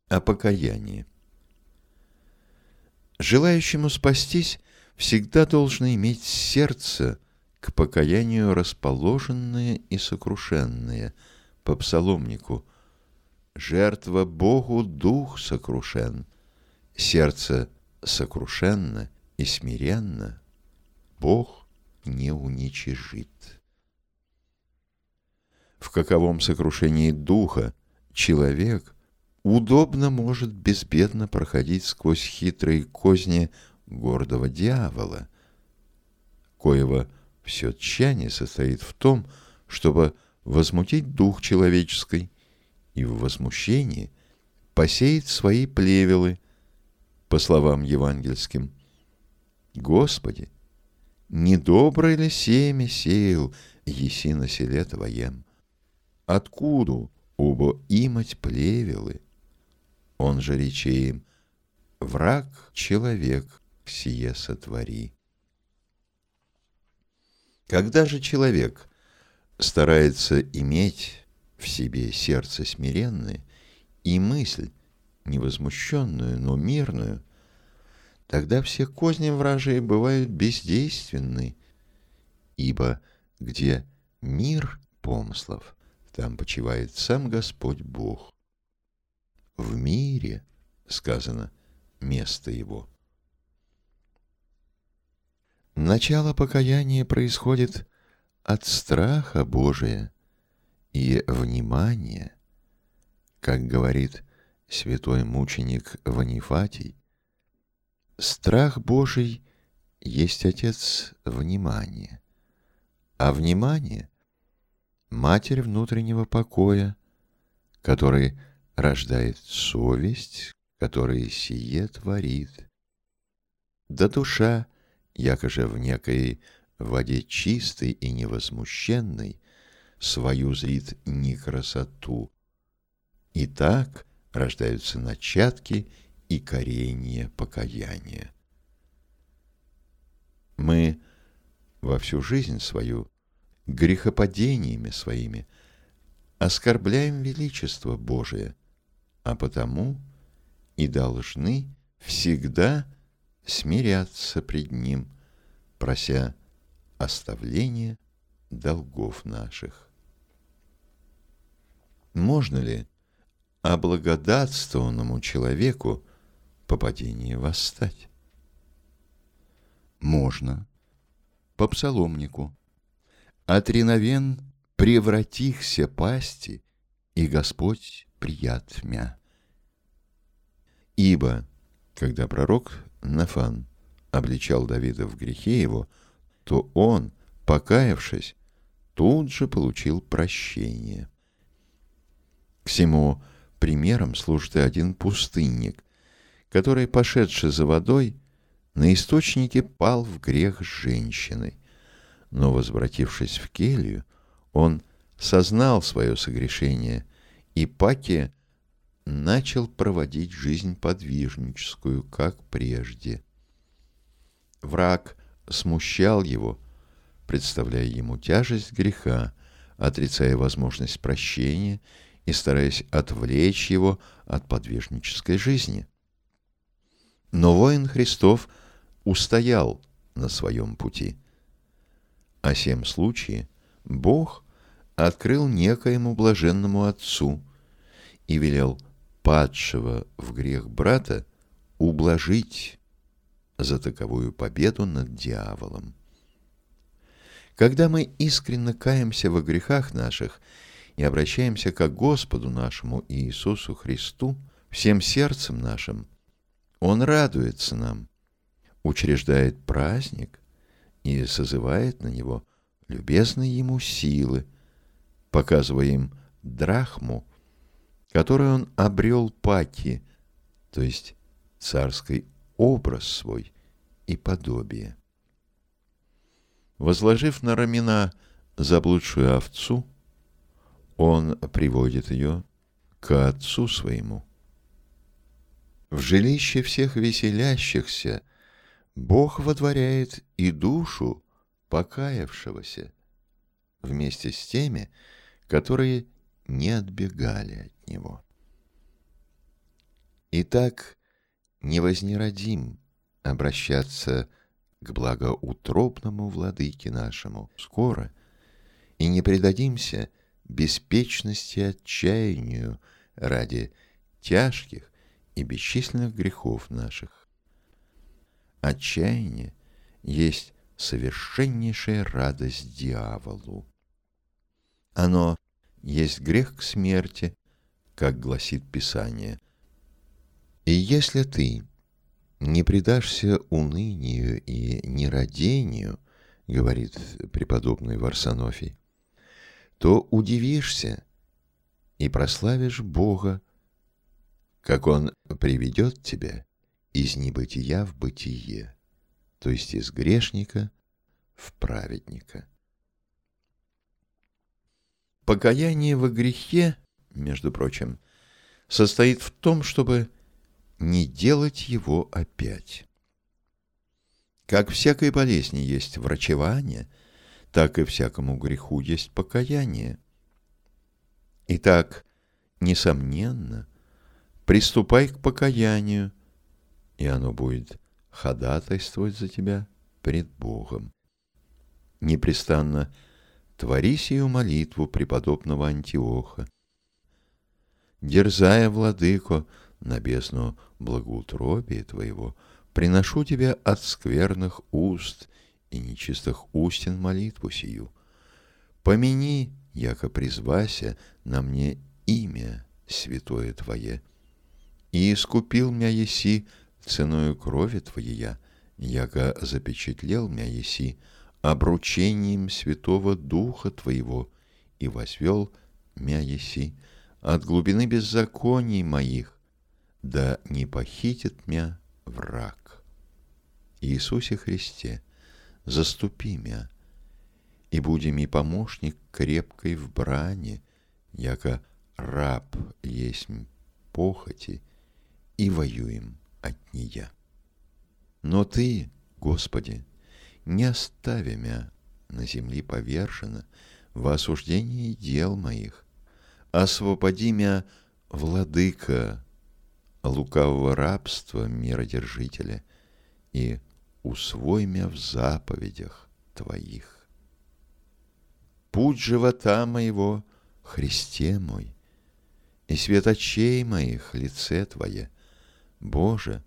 О покаянии. Желающему спастись всегда должно иметь сердце к покаянию расположенное и сокрушенное, по псаломнику: «Жертва Богу дух сокрушен, сердце сокрушенно и смиренно, Бог не уничижит». В каковом сокрушении духа человек удобно может безбедно проходить сквозь хитрые козни гордого дьявола, коего все тщание состоит в том, чтобы возмутить дух человеческий и в возмущении посеять свои плевелы, по словам евангельским: «Господи, недоброе ли семя сеял еси на селе Твоем? Откуда убо имать плевелы?» Он же рече им: «Враг человек сие сотвори». Когда же человек старается иметь в себе сердце смиренное и мысль невозмущенную, но мирную, тогда все козни вражии бывают бездейственны, ибо где мир помыслов, там почивает сам Господь Бог. В мире, сказано, место его. Начало покаяния происходит от страха Божия и внимания, как говорит святой мученик Ванифатий: страх Божий есть отец внимания, а внимание — матерь внутреннего покоя, который рождает совесть, которая сие творит. Да душа, якоже в некой воде чистой и невозмущенной, свою зрит не красоту. И так рождаются начатки и коренья покаяния. Мы во всю жизнь свою грехопадениями своими оскорбляем величество Божие, а потому и должны всегда смиряться пред Ним, прося оставления долгов наших. Можно ли облагодатствованному человеку по падении восстать? Можно. По псаломнику: «Отреновен превратихся пасти, и Господь прият мя». Ибо, когда пророк Нафан обличал Давида в грехе его, то он, покаявшись, тут же получил прощение. К сему примером служит и один пустынник, который, пошедший за водой, на источнике пал в грех с женщиной, но, возвратившись в келью, он сознал свое согрешение и паки начал проводить жизнь подвижническую, как прежде. Враг смущал его, представляя ему тяжесть греха, отрицая возможность прощения и стараясь отвлечь его от подвижнической жизни. Но воин Христов устоял на своем пути. О сем случае Бог открыл некоему блаженному отцу и велел падшего в грех брата ублажить за таковую победу над дьяволом. Когда мы искренне каемся во грехах наших и обращаемся к Господу нашему Иисусу Христу всем сердцем нашим, Он радуется нам, учреждает праздник и созывает на него любезные Ему силы, показывая им драхму, которую Он обрел паки, то есть царский образ свой и подобие. Возложив на рамена заблудшую овцу, Он приводит ее к Отцу Своему. В жилище всех веселящихся Бог водворяет и душу покаявшегося вместе с теми, которые не отбегали от Него. Итак, не вознеродим обращаться к благоутробному владыке нашему скоро, и не предадимся беспечности и отчаянию ради тяжких и бесчисленных грехов наших. Отчаяние есть совершеннейшая радость дьяволу. Оно есть грех к смерти, как гласит Писание. И если ты не предашься унынию и нерадению, говорит преподобный Варсонофий, то удивишься и прославишь Бога, как Он приведет тебя из небытия в бытие, то есть из грешника в праведника. Покаяние во грехе, между прочим, состоит в том, чтобы не делать его опять. Как всякой болезни есть врачевание, так и всякому греху есть покаяние. Итак, несомненно, приступай к покаянию, и оно будет ходатайствовать за тебя пред Богом. Непрестанно твори сию молитву преподобного Антиоха. Дерзая, владыко, на бездну благоутробия твоего, приношу тебе от скверных уст и нечистых устен молитву сию. Помяни, яко призвася на мне имя святое Твое, и искупил мя еси ценою крови Твоея, яко запечатлел мя еси обручением Святого Духа Твоего, и возвел мя еси от глубины беззаконий моих, да не похитит мя враг. Иисусе Христе, заступи мя, и буди ми помощник крепкой в брани, яко раб есть похоти, и воюем от нея. Но Ты, Господи, не остави мя на земли повержено во осуждении дел моих, освободи мя, владыка, лукавого рабства миродержителя, и усвой мя в заповедях Твоих. Путь живота моего, Христе мой, и свет очей моих, лице Твое, Боже,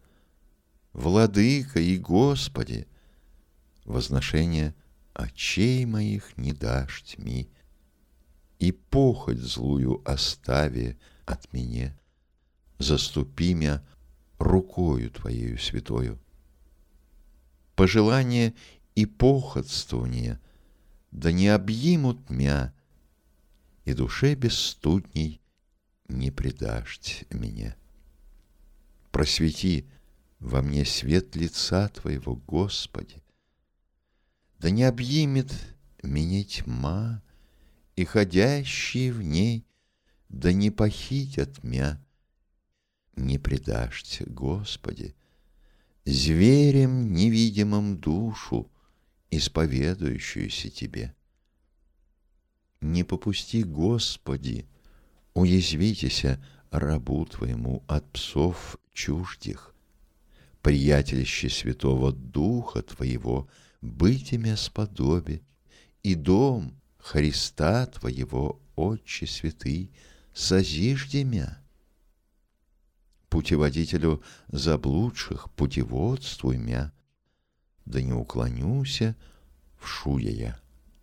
владыка и Господи, возношение очей моих не дашь тьми, и похоть злую остави от меня, заступи мя рукою Твоею святою. Пожелание и похотствование да не объимут мя, и душе бесстудней не предашь меня. Просвети во мне свет лица Твоего, Господи, да не объимет меня тьма, и ходящие в ней да не похитят мя. Не предашь, Господи, зверем невидимым душу, исповедующуюся Тебе. Не попусти, Господи, уязвитеся рабу Твоему от псов чуждих, приятелище Святого Духа Твоего, быть имя сподоби, и дом Христа Твоего, Отче святый, созижди мя. Путеводителю заблудших путеводствуй мя, да не уклонюся в шуя я.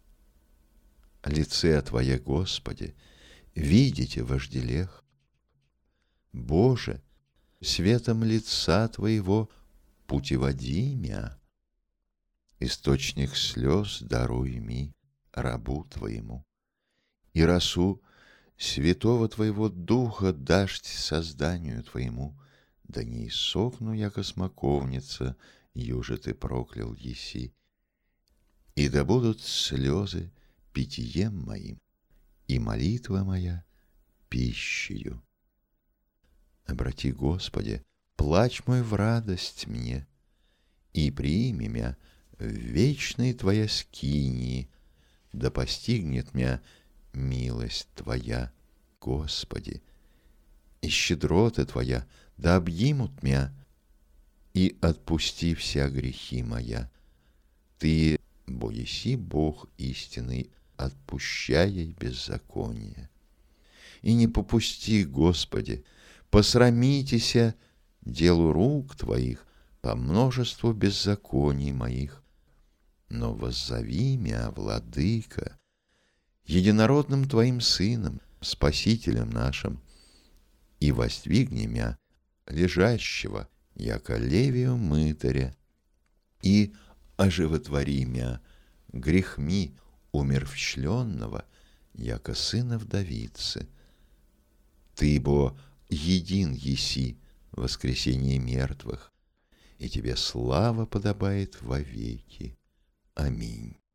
Лице Твое, Господи, видите вожделех. Боже, светом лица Твоего путеводи мя. Источник слез даруй ми, рабу Твоему, и росу Святого Твоего Духа дашь созданию Твоему, да не иссохну, яко смоковница, юже Ты проклял еси. И да будут слезы питьем моим, и молитва моя пищею. Обрати, Господи, плач мой в радость мне, и прими мя в вечной Твоя скинии, да постигнет мя милость Твоя, Господи, и щедроты Твоя да объимут мя, и отпусти вся грехи моя. Ты, бо еси Бог истинный, отпущая беззаконие. И не попусти, Господи, посрамитеся делу рук Твоих по множеству беззаконий моих. Но воззови мя, Владыка, единородным Твоим Сыном, Спасителем нашим, и воздвигни мя, лежащего, яко левию мытаря, и оживотвори мя грехми умерщвленного, яко сына вдовицы. Ты, бо един еси воскресение мертвых, и тебе слава подобает вовеки. Аминь.